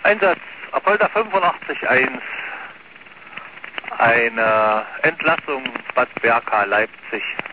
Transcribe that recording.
Einsatz Apolda 85-1, eine Entlassung Bad Berka, Leipzig.